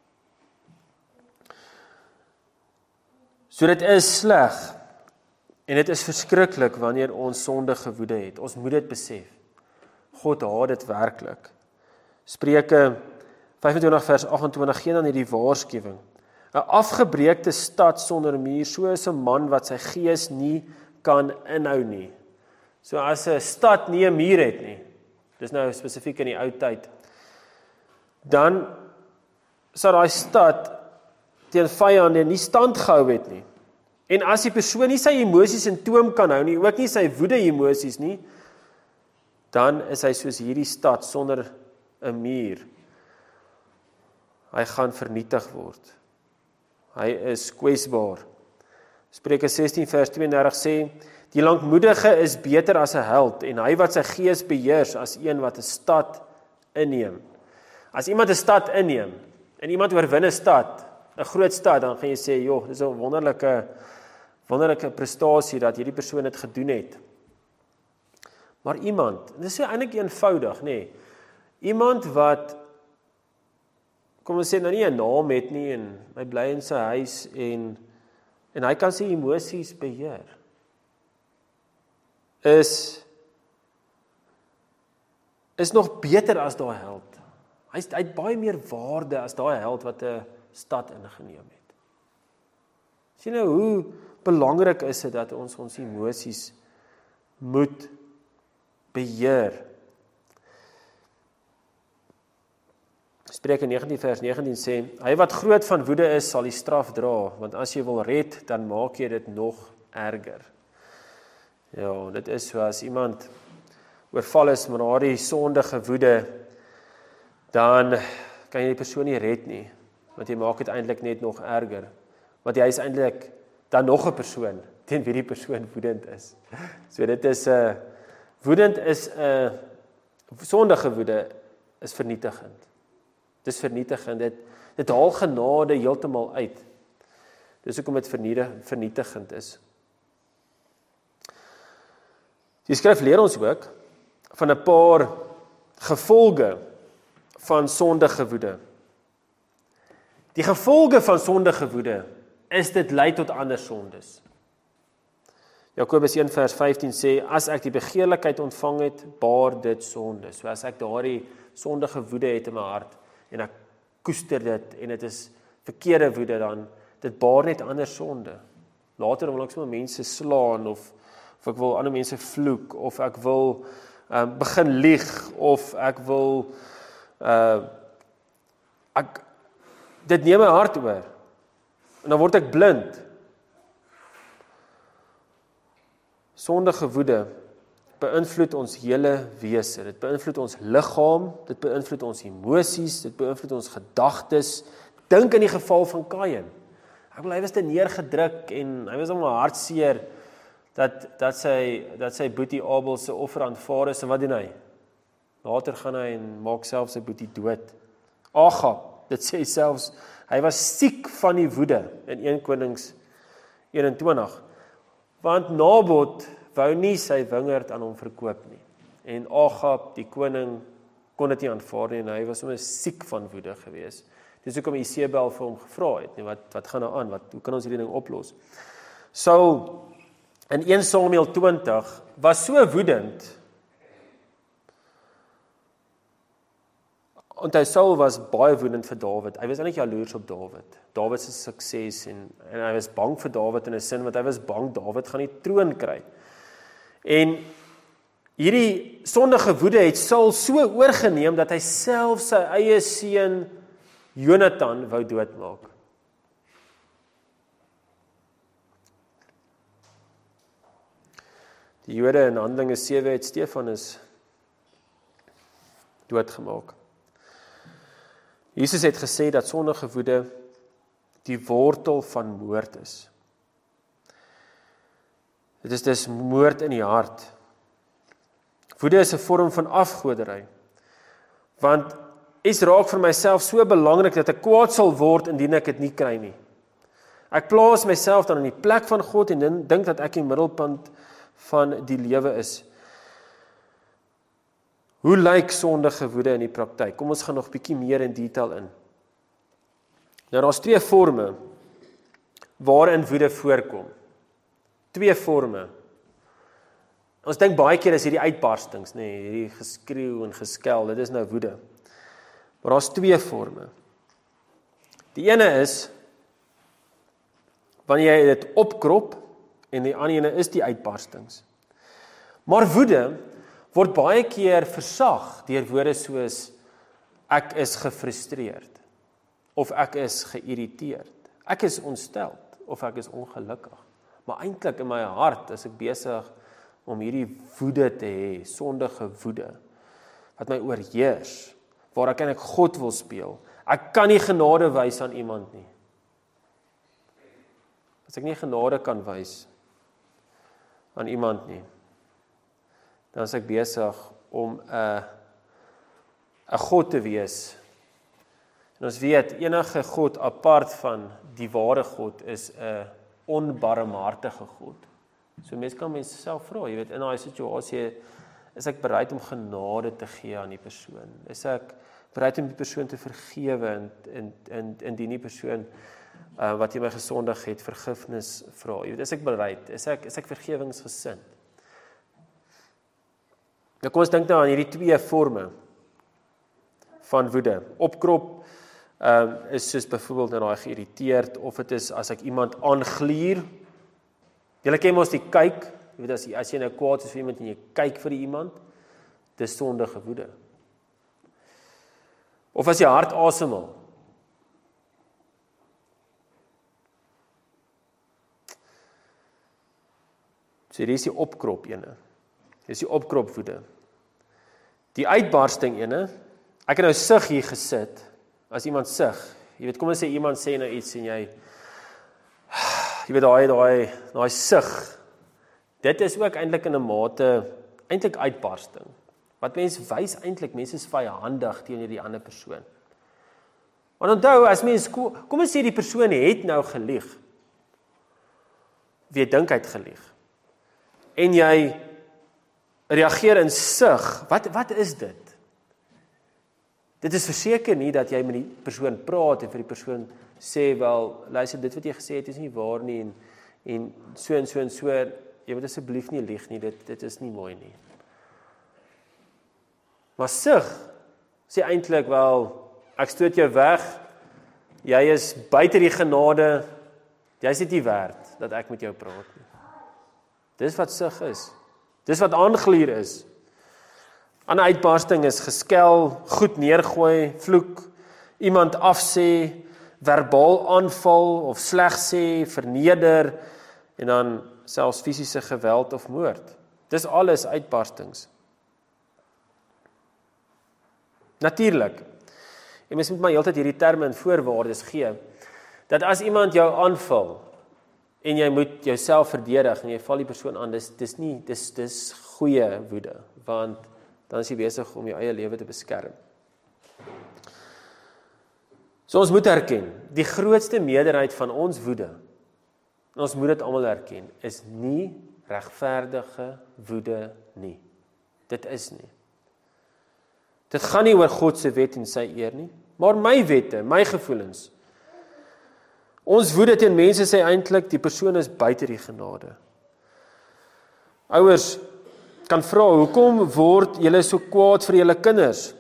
[SPEAKER 1] So dit is sleg, en dit is verskriklik wanneer ons sondige woede het. Ons moet dit besef. God haat dit werklik. Spreuke vyfentwintig vers agt en twintig gee dan hierdie waarskuwing. 'n Afgebreekte stad sonder muur, so is 'n man wat sy gees nie kan inhou nie. So as 'n stad nie 'n muur het nie, dis nou spesifiek in die ou tyd, dan sal daai stad teen vyande nie stand gehou het nie. En as die persoon nie sy emosies in toom kan hou nie, ook nie sy woede emosies nie, dan is hy soos hierdie stad sonder 'n muur. Hy gaan vernietig word. Hy is kwesbaar. Spreuke sestien vers twee en dertig sê, die lankmoedige is beter as 'n held, en hy wat sy gees beheers as een wat 'n stad inneem. As iemand 'n stad inneem, en iemand oorwin 'n stad, 'n groot stad, dan gaan jy sê, joh, dis 'n wonderlike, wonderlike prestasie dat hierdie persoon dit gedoen het. Maar iemand, en dis so eintlik eenvoudig, nê, nee, iemand wat, kom ons sê nou nie 'n naam het nie, en hy bly in sy huis, en, en hy kan sy emosies beheer, is, is nog beter as daai held. Hy het baie meer waarde as daai held wat 'n stad ingeneem het. Sien nou hoe belangrik is dit dat ons ons emosies moet beheer. Spreuke negentien vers negentien sê, hy wat groot van woede is, sal die straf dra, want as jy wil red, dan maak jy dit nog erger. Ja, dit is so, as iemand oorval is met daardie sondige woede, dan kan jy die persoon nie red nie, want jy maak dit eintlik net nog erger, want jy is eintlik dan nog 'n persoon, teen wie die persoon woedend is. So dit is, uh, woedend is, uh, sondige woede is vernietigend. Dit is vernietigend, dit, dit haal genade heeltemal uit. Dis hoekom dit vernietigend is. Die skrif leer ons ook van 'n paar gevolge van sondige woede. Die gevolge van sondige woede is dit lei tot ander sondes. Jakobus een vers vyftien sê, as ek die begeerlikheid ontvang het, baar dit sonde. So as ek daardie sondige woede het in my hart, en ek koester dit, en dit is verkeerde woede, dan dit baar net ander sonde. Later wil ek sommer mense slaan, of, of ek wil ander mense vloek, of ek wil um, begin lieg, of ek wil uh, ek, dit neem my hart oor, en dan word ek blind. Sondige woede beïnvloed ons hele wese, dit beïnvloed ons liggaam, dit beïnvloed ons emosies, dit beïnvloed ons gedagtes. Dink in die geval van Kain. Ek wil, hy was te neergedruk en hy was allemaal hartseer dat, dat sy, dat sy boetie Abel sy offer aanvaar is, en wat doen hy? Later gaan hy en maak self sy boetie dood. Agab, dit sê selfs, hy was siek van die woede in eerste Konings eenentwintig, want Nabot wou nie sy wingerd aan hom verkoop nie. En Agab, die koning, kon dit nie aanvaar nie, en hy was sommer siek van woede gewees. Dis hoekom Isebel vir hom gevra het, nie, wat, wat gaan nou aan, wat, hoe kan ons hierdie ding oplos? Saul, in eerste Samuel twintig, was so woedend, onthou Saul was baie woedend vir Dawid, hy was eintlik jaloers op Dawid, Dawid se sukses, en, en hy was bang vir Dawid in 'n sin, want hy was bang Dawid gaan die troon kry. En hierdie sondige woede het Saul so oorgeneem, dat hy self sy eie seun Jonathan wou doodmaak. Die Jode in Handelinge sewe het Stefanus doodgemaak. Jesus het gesê dat sondige woede die wortel van moord is. Dit is dus moord in die hart. Woede is 'n vorm van afgoderry. Want is raak vir myself so belangrik dat ek kwaad sal word indien ek dit nie kry nie. Ek plaas myself dan in die plek van God en dink dat ek die middelpunt van die lewe is. Hoe lyk sondige woede in die praktyk? Kom ons gaan nog bietjie meer in detail in. Nou, daar's twee forme waarin woede voorkom. Twee forme. Ons dink baie keer is hierdie uitbarstings, nee, hierdie geskreeu en geskel, dit is nou woede. Maar daar's twee forme. Die ene is wanneer jy dit opkrop en die ander ene is die uitbarstings. Maar woede word baie keer versag deur woorde soos ek is gefrustreerd of ek is geïrriteerd. Ek is ontsteld of ek is ongelukkig. Maar eintlik in my hart is ek besig om hierdie woede te hê, sondige woede wat my oorheers, waar ek eintlik God wil speel. Ek kan nie genade wys aan iemand nie. As ek nie genade kan wys aan iemand nie, dan is ek besig om 'n 'n God te wees. En ons weet, enige God apart van die ware God is 'n onbarmhartige God. So mense kan mense self vra, jy weet, in daai situasie, is ek bereid om genade te gee aan die persoon? Is ek bereid om die persoon te vergewe en in in indien die persoon uh, wat jy my gesondig het vergifnis vra? Jy weet, is ek bereid? Is ek is ek vergewingsgesind? Nou kom ons dink nou aan hierdie twee forme van woede. Opkrop um, is soos byvoorbeeld nou daai geïrriteerd, of dit is as ek iemand aangluur. Julle ken mos die kyk, jy weet as jy, as jy nou kwaad is vir iemand en jy kyk vir iemand, dis sondige woede. Of as jy hard asemhaal. So hier is die opkrop ene. Hier is die opkrop woede. Die uitbarsting ene, ek het nou sug hier gesit, as iemand sug, jy weet, kom ons sê iemand sê nou iets en jy, jy weet, daai, daai, daai sug, dit is ook eintlik in 'n mate, eintlik uitbarsting. Wat mense wys eintlik, mense is vyandig teenoor die ander persoon. Want onthou, as mens, kom ons sê die persoon het nou gelieg, wie dink hy het gelieg, en jy reageer in sug, wat, wat is dit? Dit is verseker nie dat jy met die persoon praat en vir die persoon sê, wel, luister, dit wat jy gesê het is nie waar nie, en, en so en so en so, jy moet asseblief nie lieg nie, dit, dit is nie mooi nie. Maar sug, sê eintlik wel, ek stoot jou weg, jy is buite die genade, jy is dit nie werd, dat ek met jou praat nie. Dis wat sug is. Dis wat aangluur is. Ander uitbarsting is geskel, goed neergooi, vloek, iemand afsê, verbaal aanval of sleg sê, verneder en dan selfs fisiese geweld of moord. Dis alles uitbarstings. Natuurlik. En mens moet maar heeltyd hierdie terme en voorwaardes gee, dat as iemand jou aanval en jy moet jouself verdedig en jy val die persoon aan, dis dis nie dis dis goeie woede, want dan is jy besig om jou eie lewe te beskerm. So ons moet erken, die grootste meerderheid van ons woede, en ons moet dit almal erken, is nie regverdige woede nie. Dit is nie. Dit gaan nie oor God se wet en sy eer nie, maar my wette, my gevoelens. Ons woede teen mense sê eintlik die persoon is buite die genade. Ouers kan vra, hoekom word julle so kwaad vir julle kinders?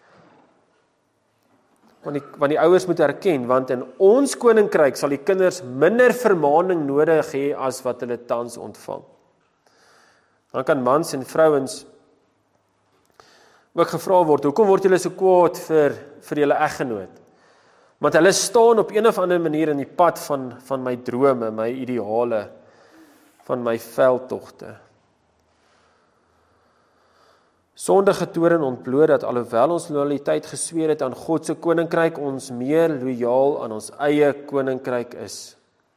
[SPEAKER 1] Want die, want die ouers moet erken, want in ons koninkryk sal die kinders minder vermaaning nodig hê as wat hulle tans ontvang. Dan kan mans en vrouens ook gevra word, hoekom word julle so kwaad vir, vir julle eggenoot? Want hulle staan op een of ander manier in die pad van, van my drome, my ideale, van my veldtogte. Sondige toorn ontbloot dat alhoewel ons loyaliteit gesweer het aan God se koninkryk, ons meer loyaal aan ons eie koninkryk is.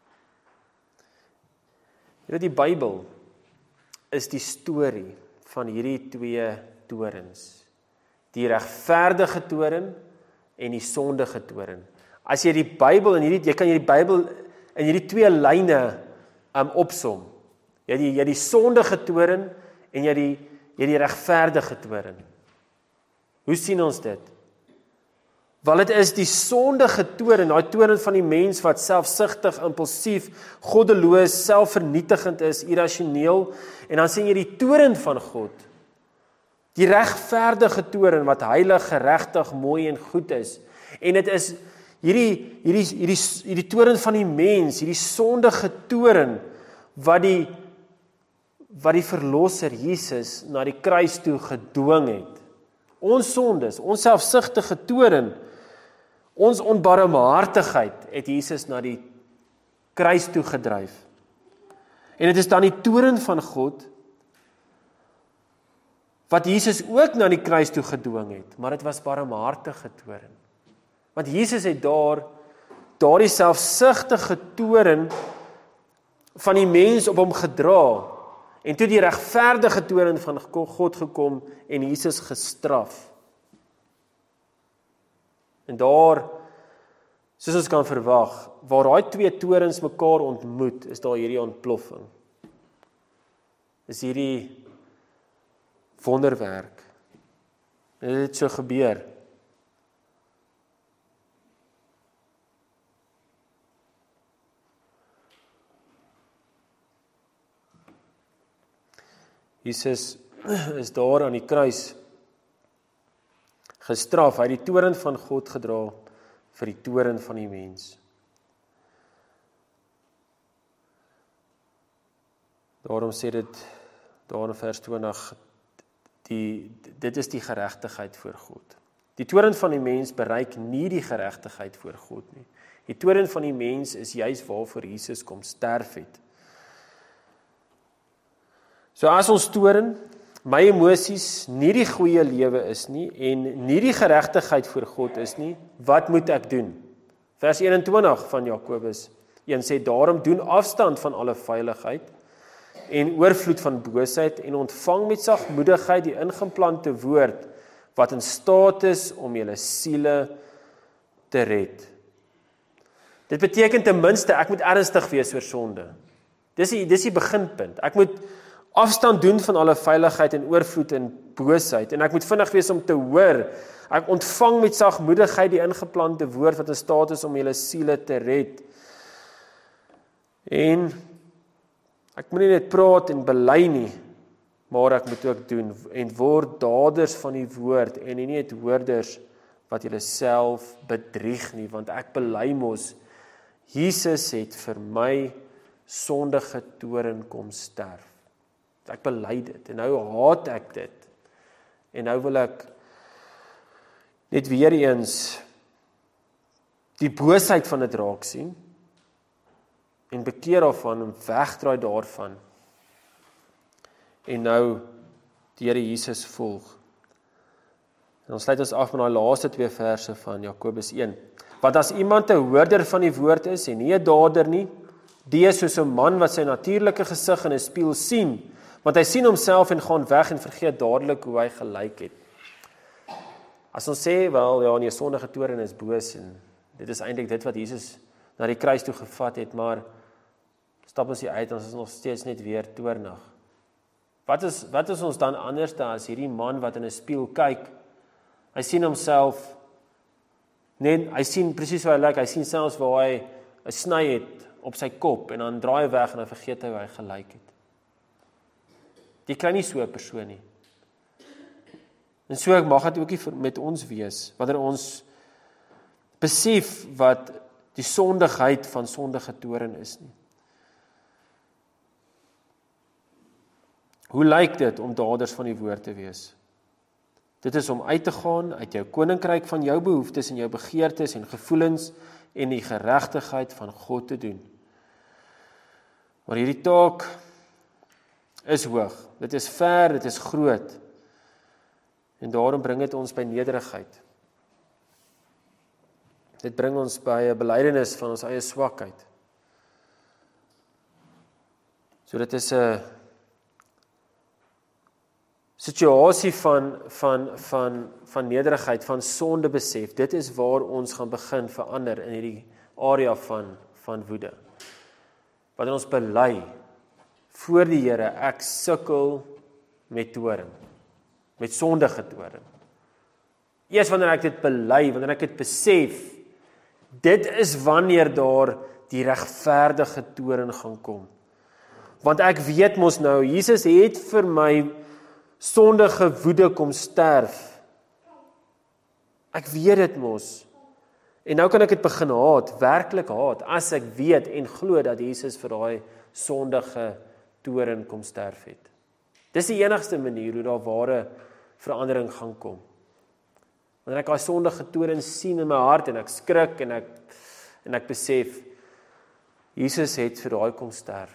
[SPEAKER 1] Jy weet, die Bybel is die storie van hierdie twee torens. Die regverdige toren en die sondige toren. As jy die Bybel in hierdie, jy kan jy die Bybel in hierdie twee lyne um, opsom. Jy die jy die sondige toren en jy die jy die regverdige toren. Hoe sien ons dit? Wel, dit is die sondige toren, daai toren van die mens wat selfsugtig, impulsief, goddeloos, selfvernietigend is, irrasioneel, en dan sien jy die toren van God. Die regverdige toren wat heilig, geregtig, mooi en goed is. En dit is hierdie hierdie hierdie hierdie toren van die mens, hierdie sondige toren wat die wat die verlosser Jesus na die kruis toe gedwing het. Ons sondes, ons selfsugtige toren, ons onbarmhartigheid het Jesus na die kruis toe gedryf. En dit is dan die toren van God wat Jesus ook na die kruis toe gedwing het, maar dit was barmhartige toren. Want Jesus het daar daardie selfsugtige toren van die mens op hom gedra, en toe die regverdige toren van God gekom en Jesus gestraf. En daar, soos ons kan verwag, waar daai twee torens mekaar ontmoet, is daar hierdie ontploffing. Is hierdie wonderwerk. En dit het so gebeur. Jesus is daar aan die kruis gestraf. Hy het die toren van God gedra vir die toren van die mens. Daarom sê dit daar in vers twintig, die, dit is die geregtigheid voor God. Die toorn van die mens bereik nie die geregtigheid voor God nie. Die toorn van die mens is juis waarvoor Jesus kom sterf het. So as ons toorn, my emosies nie die goeie lewe is nie en nie die geregtigheid voor God is nie, wat moet ek doen? Vers eenentwintig van Jakobus een sê, daarom doen afstand van alle veiligheid en oorvloed van boosheid en ontvang met sagmoedigheid die ingeplante woord wat in staat is om julle siele te red. Dit beteken ten minste ek moet ernstig wees oor sonde. Dis die dis die beginpunt. Ek moet afstand doen van alle veiligheid en oorvloed en boosheid en ek moet vinnig wees om te hoor. Ek ontvang met sagmoedigheid die ingeplante woord wat in staat is om julle siele te red. En ek moet nie net praat en bely nie, maar ek moet ook doen en word daders van die woord en nie net hoorders wat julle self bedrieg nie, want ek bely mos Jesus het vir my sondige toorn kom sterf. Ek bely dit en nou haat ek dit. En nou wil ek net weer eens die boosheid van dit raak sien en bekeer daarvan en wegdraai daarvan en nou die Here Jesus volg. En ons sluit ons af met daai laaste twee verse van Jakobus een. Want as iemand 'n hoorder van die woord is en nie 'n dader nie, die is soos 'n man wat sy natuurlike gesig in 'n spieël sien, want hy sien homself en gaan weg en vergeet dadelik hoe hy gelyk het. As ons sê, wel, ja, nee, sondige toorn is boos en dit is eintlik dit wat Jesus na die kruis toe gevat het, maar stap ons hier uit, ons is nog steeds net weer toornig. Wat is, wat is ons dan anders as hierdie man wat in 'n spieël kyk? Hy sien homself, nee, hy sien presies hoe hy lyk, hy sien selfs waar hy 'n sny het op sy kop en dan draai hy weg en dan vergeet hy hoe hy gelyk het. Jy kry nie so 'n persoon nie. En so mag dit ook met ons wees, wanneer ons besef wat die sondigheid van sondige toorn is nie. Hoe lyk dit om daders van die woord te wees? Dit is om uit te gaan uit jou koninkryk van jou behoeftes en jou begeertes en gevoelens en die geregtigheid van God te doen. Maar hierdie taak is hoog, dit is ver, dit is groot. En daarom bring dit ons by nederigheid. Dit bring ons by 'n belydenis van ons eie swakheid. So dit is 'n situasie van van van van nederigheid, van sonde besef. Dit is waar ons gaan begin verander in hierdie area van van woede. Wanneer ons bely voor die Here, ek sukkel met toorn, met sondige toorn. Eers wanneer ek dit bely, wanneer ek dit besef, dit is wanneer daar die regverdige toorn gaan kom. Want ek weet mos nou, Jesus het vir my sondige woede kom sterf. Ek weet dit mos. En nou kan ek dit begin haat, werklik haat, as ek weet en glo dat Jesus vir daai sondige toorn kom sterf het. Dis die enigste manier hoe daar ware verandering gaan kom. Wanneer ek daai sondige toorn sien in my hart en ek skrik en ek en ek besef Jesus het vir daai kom sterf.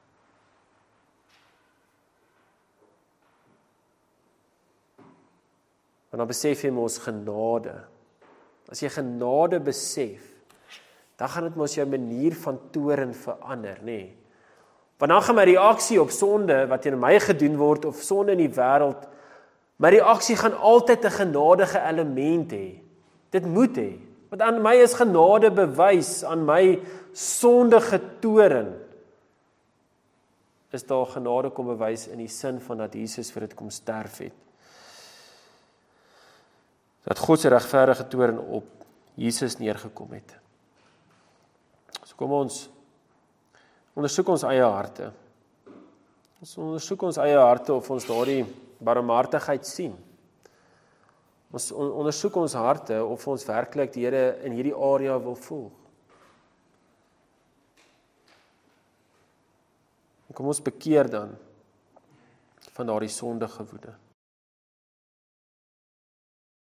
[SPEAKER 1] En dan besef jy mos genade. As jy genade besef, dan gaan dit mos jou manier van toorn verander, nê? Nee. Want dan gaan my reaksie op sonde wat teen my gedoen word of sonde in die wêreld, my reaksie gaan altyd 'n genadige element hê. Dit moet hê. Want aan my is genade bewys, aan my sondige toorn is daar genade kom bewys in die sin van dat Jesus vir dit kom sterf het. Dat God se regverdige toorn op Jesus neergekom het. So kom ons ondersoek ons eie harte. Ons ondersoek ons eie harte of ons daardie barmhartigheid sien. Ons ondersoek ons harte of ons werklik die Here in hierdie area wil volg. Kom ons bekeer dan van daardie sondige woede.